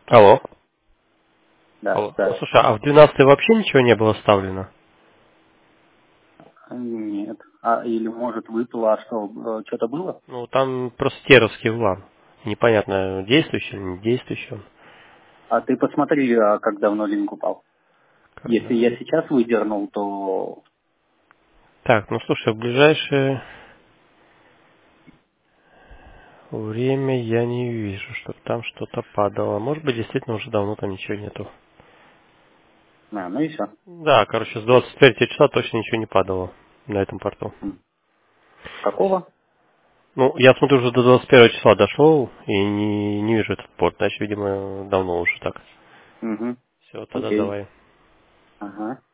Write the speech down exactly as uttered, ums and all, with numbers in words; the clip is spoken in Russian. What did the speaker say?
Алло. Да, Алло. да. Слушай, а в двенадцатой вообще ничего не было вставлено? Нет. А или может выпало, а что, э, что-то было? Ну, там просто теровский улан. Непонятно, действующий или не действующий он. А ты посмотри, а как давно линк упал. Если Когда? я сейчас выдернул, то... Так, ну слушай, в ближайшее время я не вижу, чтобы там что-то падало. Может быть, действительно уже давно там ничего нету. А, ну и все. Да, короче, с двадцать третьего числа точно ничего не падало на этом порту. С какого? Ну, я смотрю, уже до двадцать первого числа дошел и не, не вижу этот порт. Значит, видимо, давно уже так. Угу. Все, тогда Окей. давай. Ага.